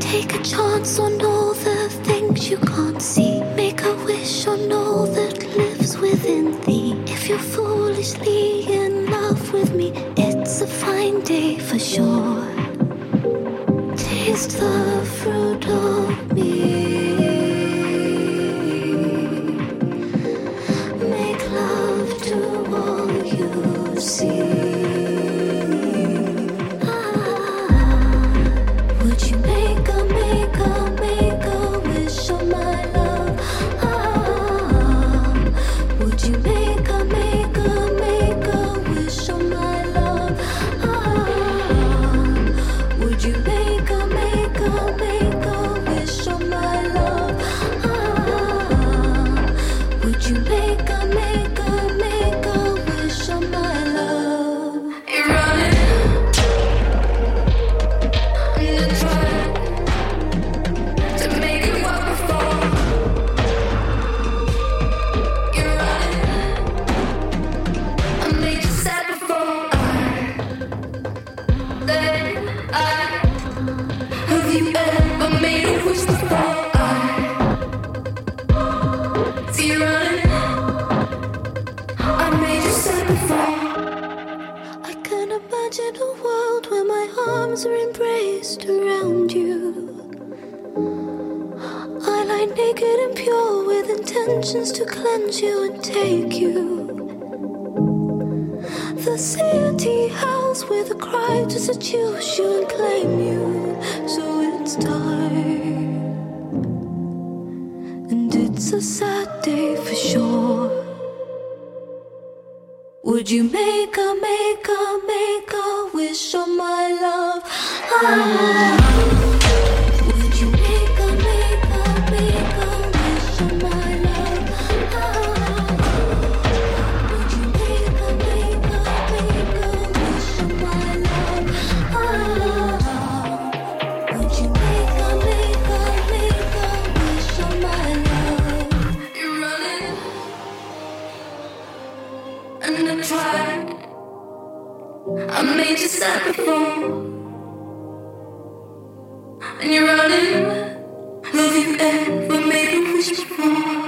Take a chance on all the things you can't see. Make a wish on all that lives within thee. If you're foolishly in love with me, it's a fine day for sure. Taste the fruit of me. Make love to all you see. Would you make a wish on my love? Would you make a wish on my love? Would you make a wish on my love? Would you make a wish on my love? You're running and trying to make it work before. You're running, I made you sad before. Have you ever made a wish before? See you running, I made you sad before. I can imagine a world where my arms are embraced around you. I lie naked and pure with intentions to cleanse you and take you. The city house with a cry to seduce you and claim you. So it's time, and it's a sad day for sure. Would you make a wish on my love? Would you make a wish on my love? Would you make a wish on my love? Would you make a wish on my love? You're running and I tried. I made you sad before, and you're running. Have you ever made a wish before?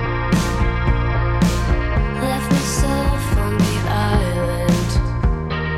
Left myself on the island.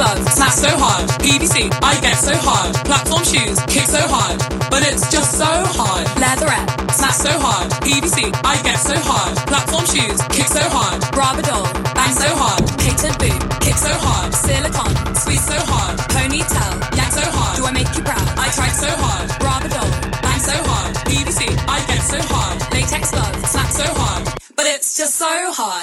gloves, smack so hard. PVC, I get so hard. Platform shoes, kick so hard. But it's just so hard. Leatherette, smack so hard. PVC, I get so hard. Platform shoes, kick so hard. Bravadol, bang so hard. Patent boot, kick so hard. Silicone, squeeze so hard. Ponytail, yank so hard. Do I make you proud? I tried so hard. Bravadol, bang so hard. PVC, I get so hard. Latex gloves, smack so hard. But it's just so hard.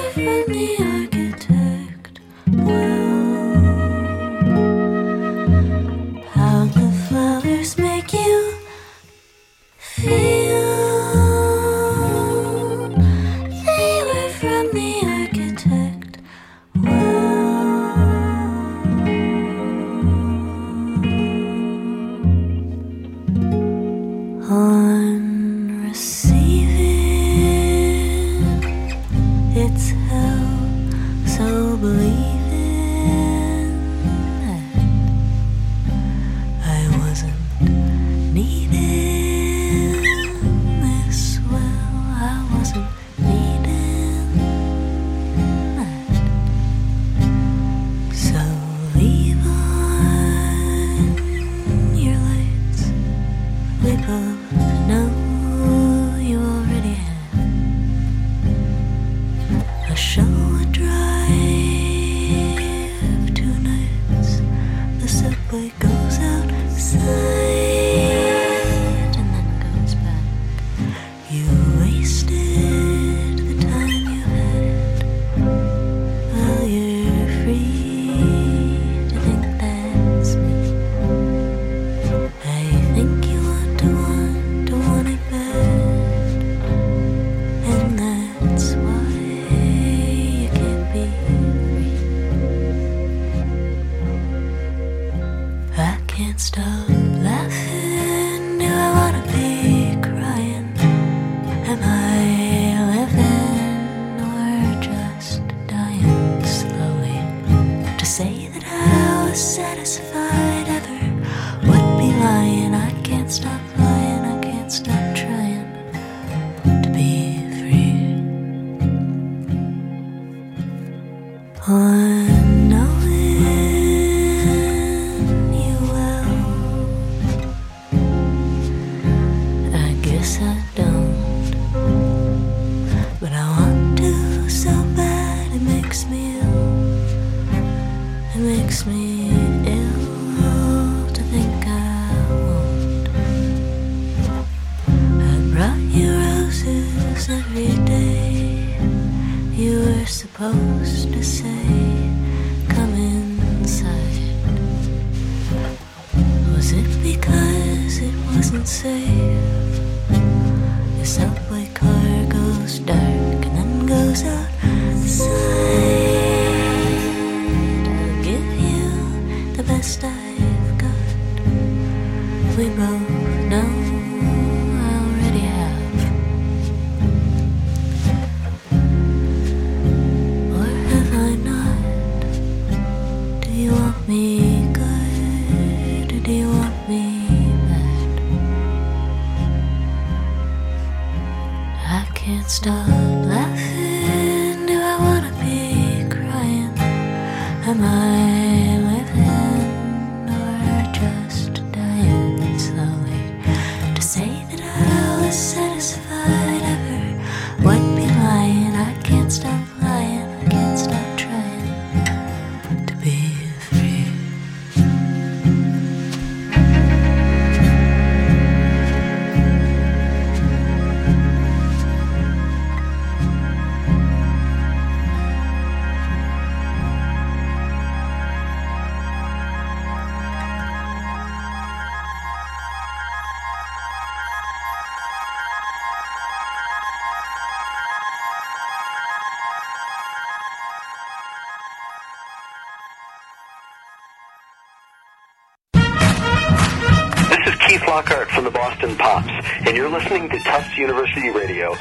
From the Boston Pops, and you're listening to Tufts University Radio,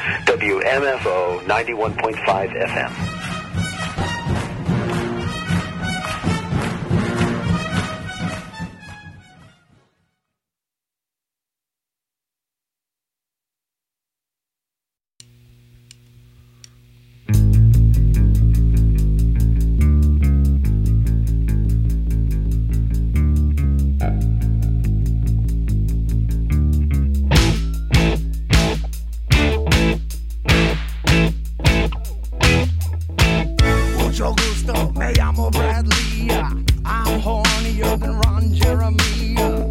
WMFO 91.5 FM.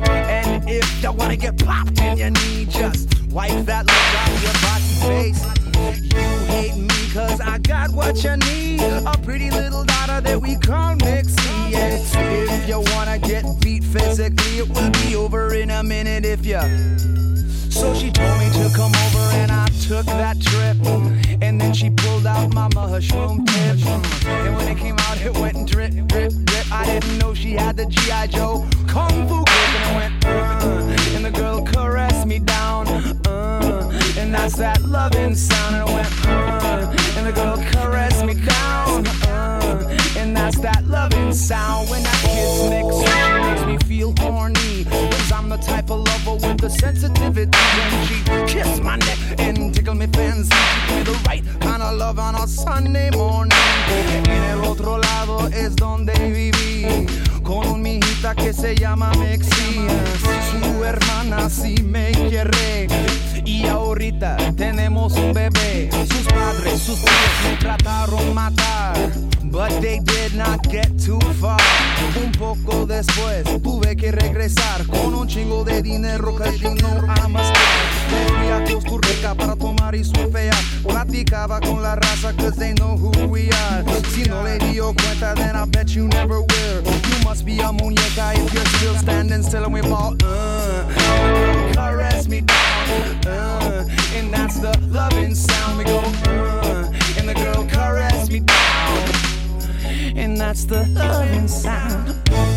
Wanna get popped in your knee, just wipe that look off your bossy face. You hate me cause I got what you need. A pretty little daughter that we call Mixie. And if you wanna get beat physically, it will be over in a minute if you. So she told me to come over and I took that trip. And then she pulled out my mushroom tip. And when it came out, it went drip, drip, drip. I didn't know she had the G.I. Joe Kung Fu grip. And I went, and the girl caressed me down. And that's that loving sound. And I went, and the girl caressed me down. And that's that loving sound. When that kiss makes me feel horny. Cause I'm the type of lover with the sensitivity. When she kissed my neck and tickled me fancy. She gave me the right kind of love on a Sunday morning. En el otro lado es donde viví, con un mijita que se llama Mexi. Su hermana sí me quiere. Y ahorita tenemos un bebé. Sus padres, sus tíos me trataron matar, but they did not get too far. Un poco después tuve que regresar con un chingo de dinero, cause you know I'm a star. Me fui a Costa Rica para tomar y surfear. Platicaba con la raza cause they know who we are. Si no le dio cuenta, then I bet you never will. You must be a muñeca if you're still standing still and we ball. Caress me down, and that's the loving sound. We go, and the girl caress me down, and that's the loving sound.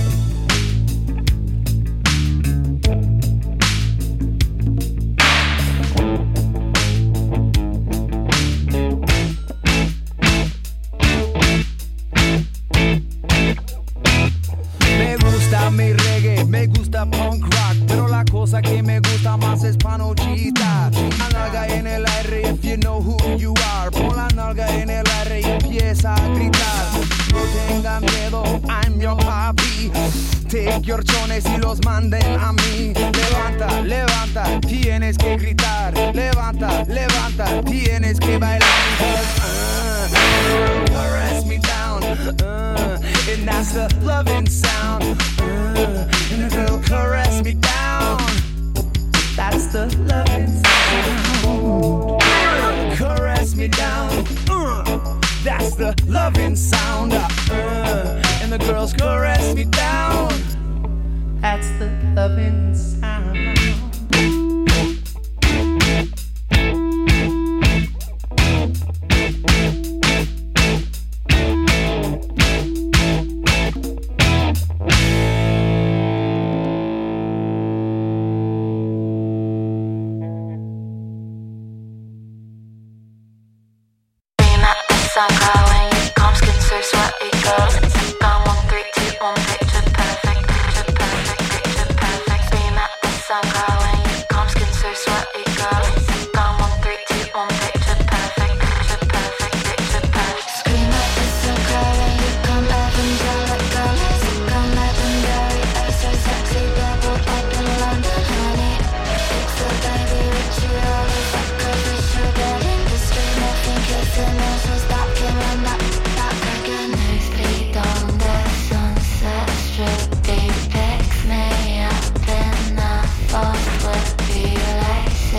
Me gusta mi reggae, me gusta punk rock, pero la cosa que me gusta más es panochita. La nalga en el aire, if you know who you are. Pon la nalga en el aire y empieza a gritar. No tenga miedo, I'm your papi. Take your chones y los manden a mí. Levanta, levanta, tienes que gritar. Levanta, levanta, tienes que bailar. Caress me down, and that's the loving sound. And the girl caress me down, that's the loving sound. Caress me down, that's the loving sound. And the girls caress me down, that's the loving sound. Sunrise when you come, skin so sweaty, girl. Gone 1, 3, 2, 1, picture perfect, picture perfect, picture perfect. Scream at the sunrise when you come, skin so sweaty, girl. Gone 1, 3, 2, 1, picture perfect, picture perfect, picture perfect. Scream at the sunrise when you come, evangelic girl. Come legendary, oh so sexy, doubled up in London, honey. It's a baby ritual, it's like a sugar industry. Nothing kissing, no so stop. Nosebleed on the sunset strip, deep picks me up in a fast with relaxation.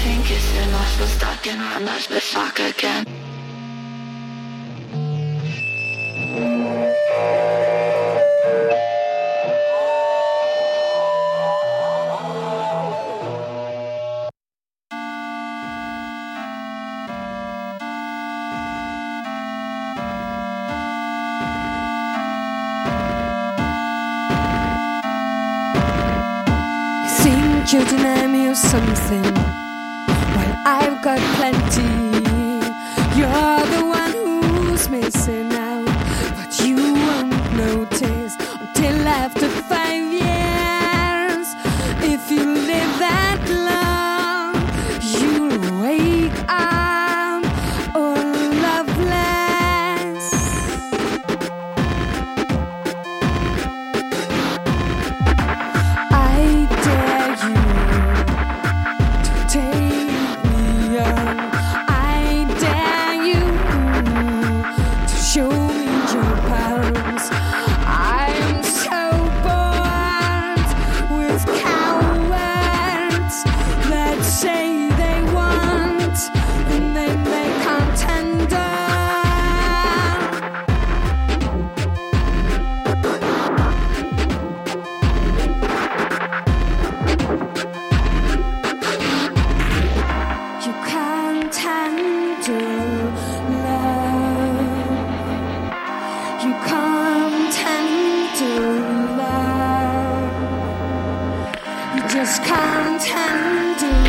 laughing, kissing, also stuck in around that the shock again. You deny me of something, well I've got plenty. You're the one who's missing out, but you won't notice until after 5 years. If you live that long, you'll wake up all loveless. I dare you to take me on. I dare you to show me your powers. I'm so bored with cowards that say they want and then they can't tender. You can't handle love. You can't handle love. You just can't handle.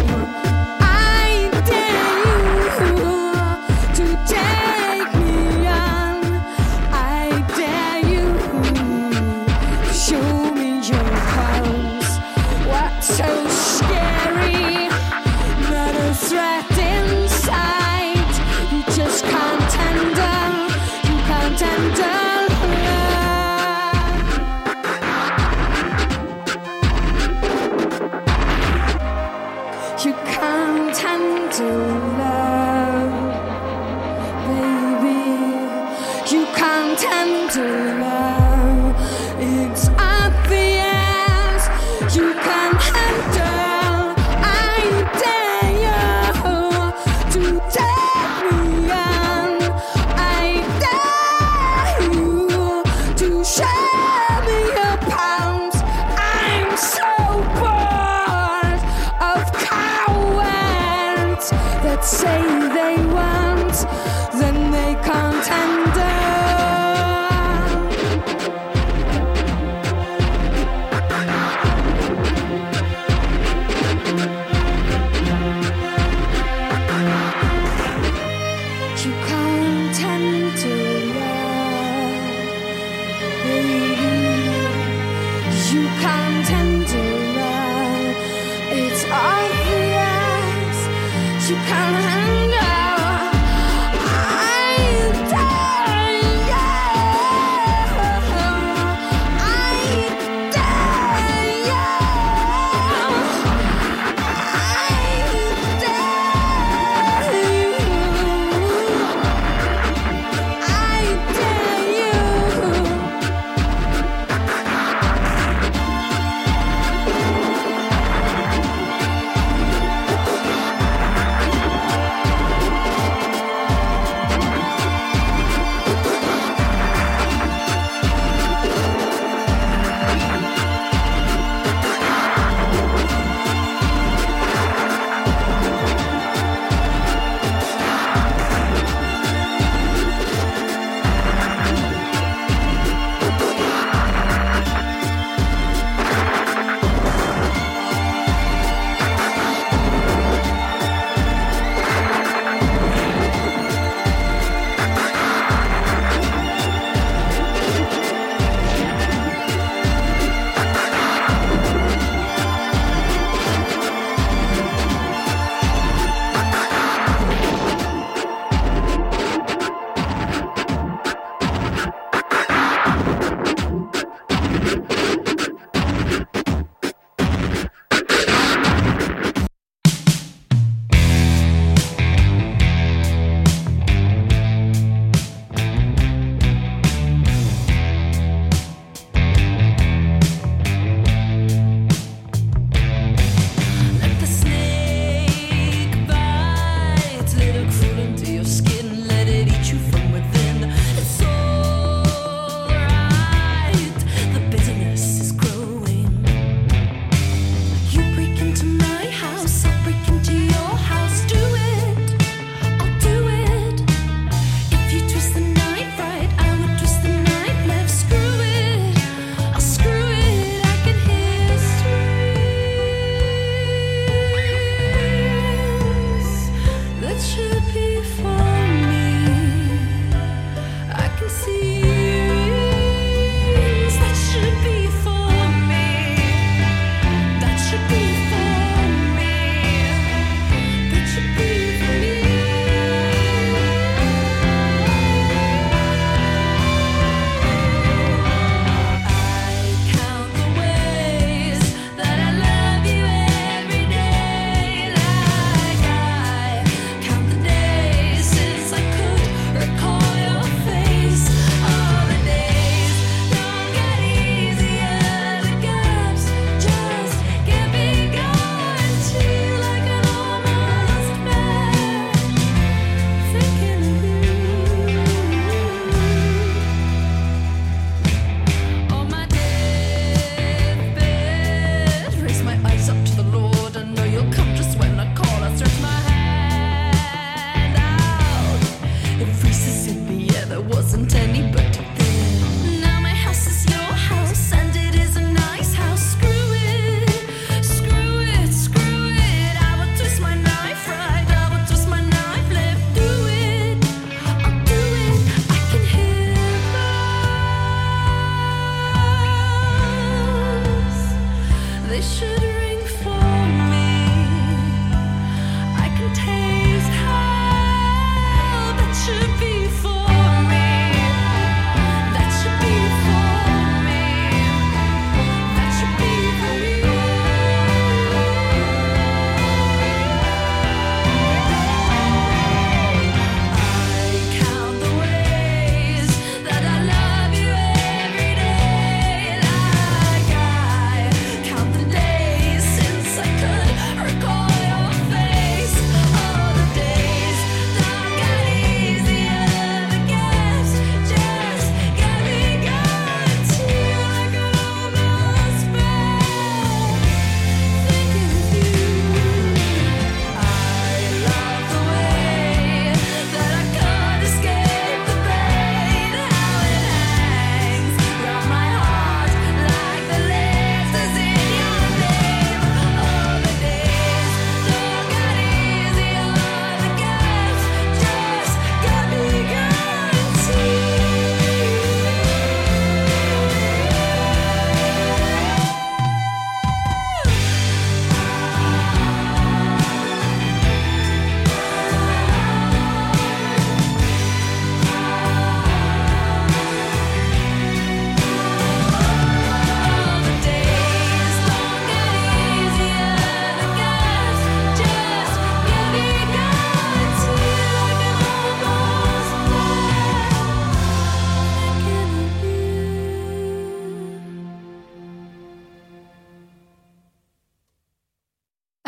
I dare you to take me on. I dare you to show me your powers. What's so scary? Not a threat inside. You just can't handle. You can't handle love. You can't handle love, baby. You can't handle love. It's obvious. You can't handle. I dare you to take me on. I dare you to show me your pounds. I'm so bored of cowards that say they want, then they can't handle. You can't handle love, baby. You can't handle love. It's obvious. You can't handle. I dare you. I dare you. I dare you. I dare you.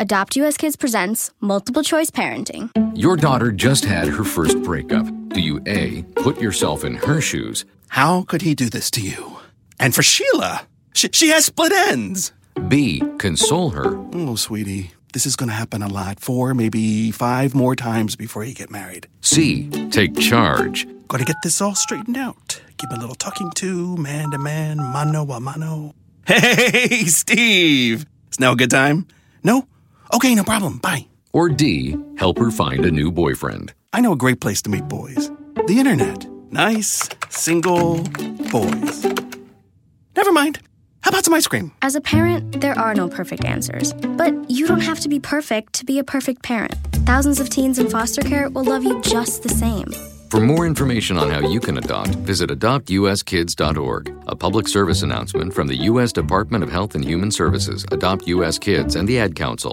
Adopt US Kids presents Multiple Choice Parenting. Your daughter just had her first breakup. Do you A, put yourself in her shoes? How could he do this to you? And for Sheila, she has split ends. B, console her. Oh, sweetie, this is going to happen a lot. 4, maybe 5 more times before you get married. C, take charge. Got to get this all straightened out. Give a little talking to, man, mano a mano. Hey, Steve! Is now a good time? No? Okay, no problem. Bye. Or D, help her find a new boyfriend. I know a great place to meet boys. The internet. Nice, single boys. Never mind. How about some ice cream? As a parent, there are no perfect answers. But you don't have to be perfect to be a perfect parent. Thousands of teens in foster care will love you just the same. For more information on how you can adopt, visit adoptuskids.org. A public service announcement from the U.S. Department of Health and Human Services, Adopt U.S. Kids, and the Ad Council.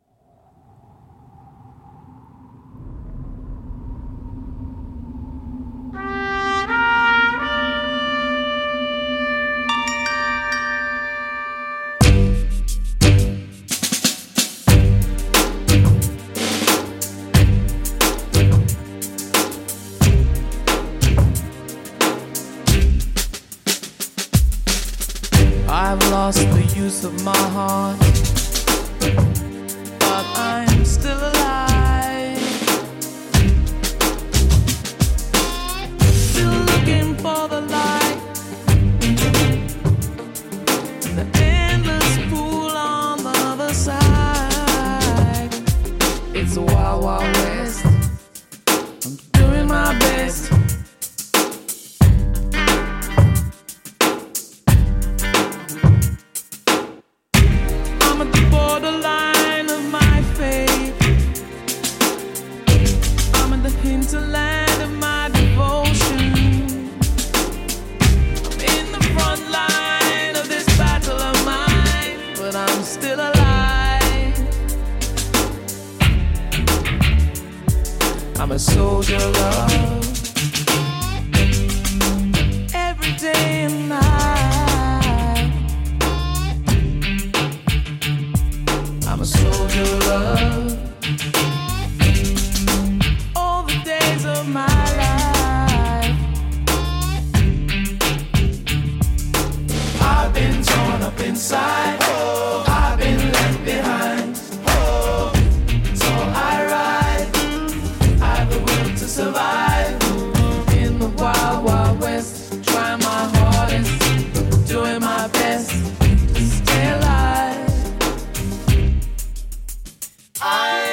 I've lost the use of my heart, but I'm still alive. Still looking for the light, the endless pool on the other side. It's a wild, wild west. I'm doing my best. Borderline of my faith, I'm in the hinterland of my devotion. I'm in the front line of this battle of mine, but I'm still alive. I'm a soldier of love, every day and night. I'm a soldier of love, all the days of my life. I've been torn up inside, I've been left behind. So I ride, I've the will to survive. In the wild, wild west, trying my hardest, doing my best to stay alive. I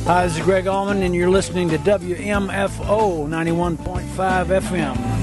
Hi, this is Greg Allman, and you're listening to WMFO 91.5 FM.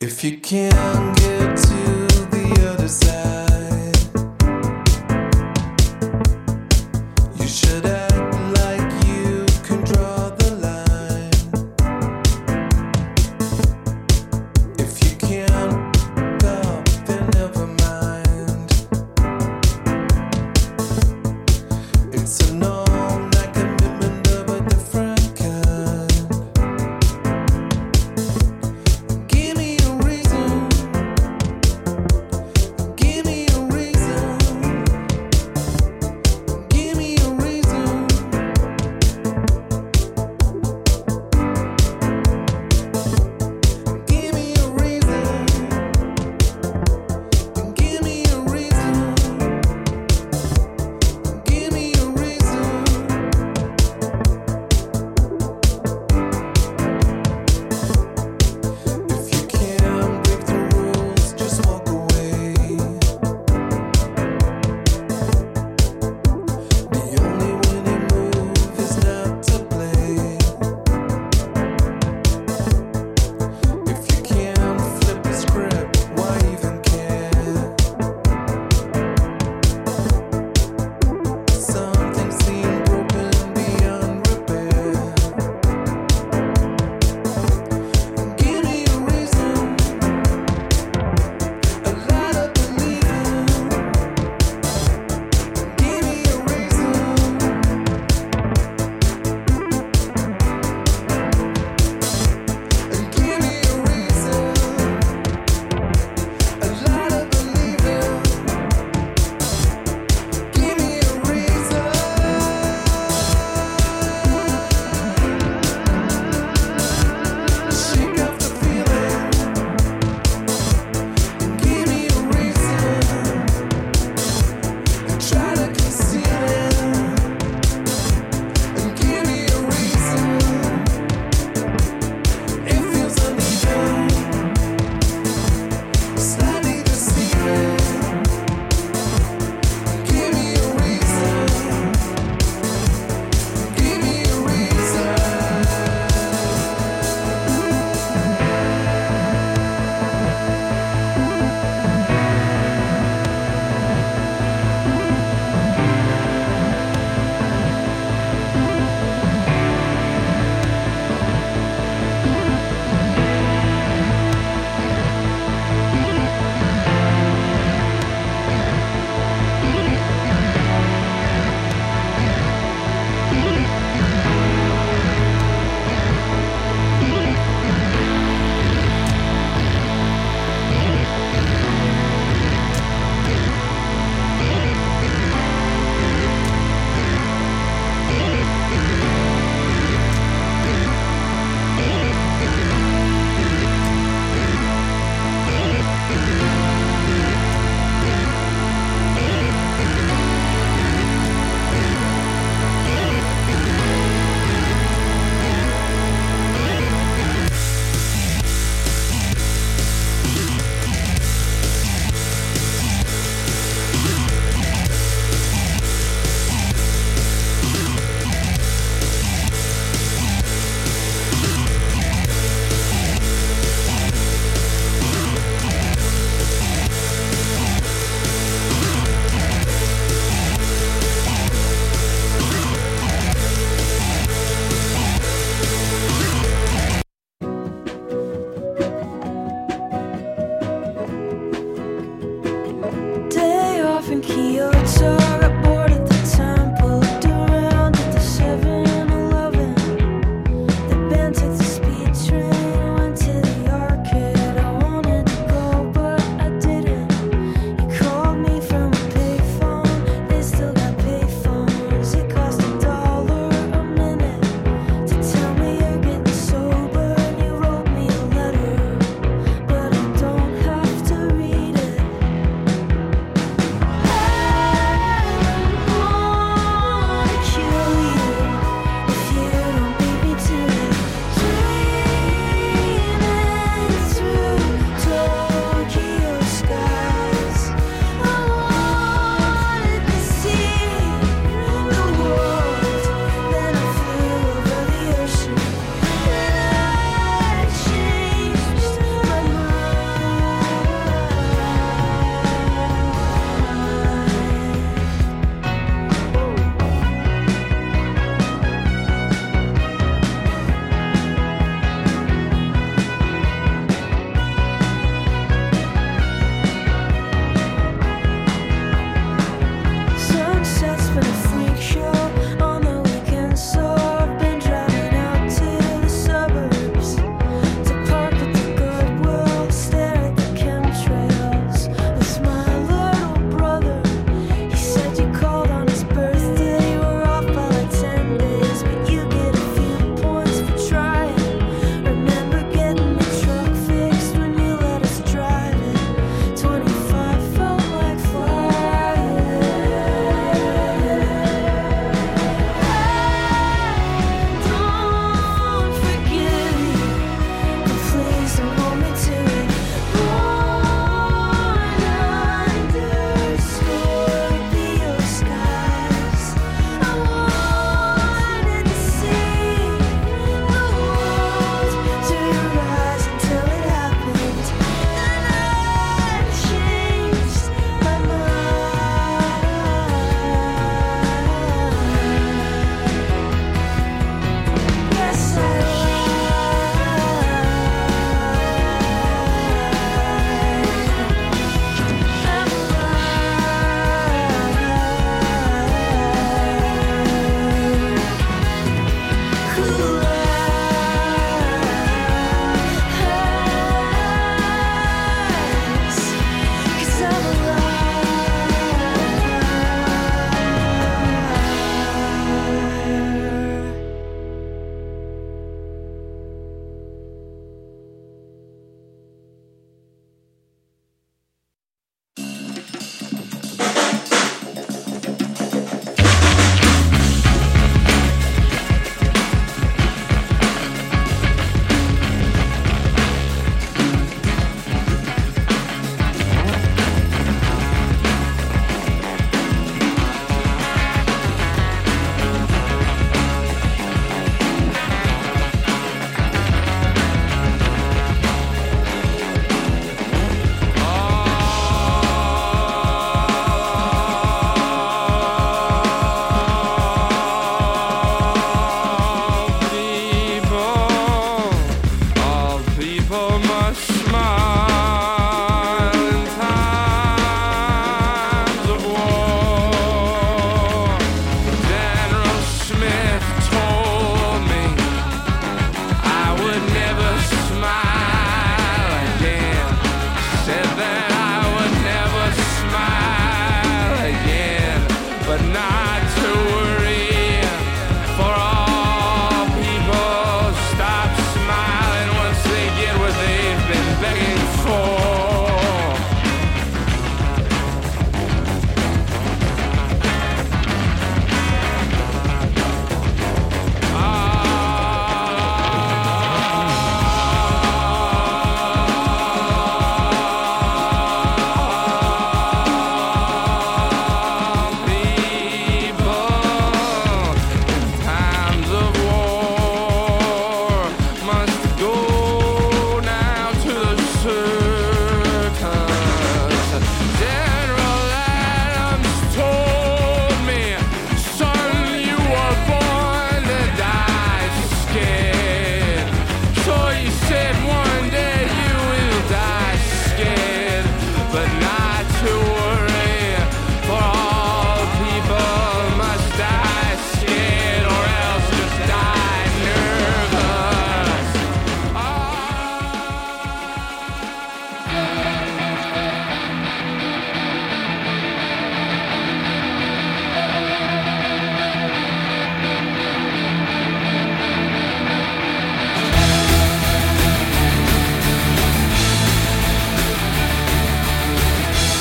If you can't get to the other side, you should act like you can draw the line. If you can't go, then never mind. It's a no-night commitment of a different kind. Give me a reason. Give me a reason. Give me a reason. Give me a reason. Give me a reason. Give me a reason. If you can't break the rules, just walk away. The only winning move is not to play. If you can't flip the script, why even care? Something seemed broken beyond repair. Give me a reason, a lot of believing. Give me a reason. Give me a reason, a lot of believing. Give me a reason. Shake off the feeling. Give me a reason. Try to conceal it. Give me a reason. It feels uneven, slightly deceiving. Give me a reason. Give me a reason. Day off in Kyoto.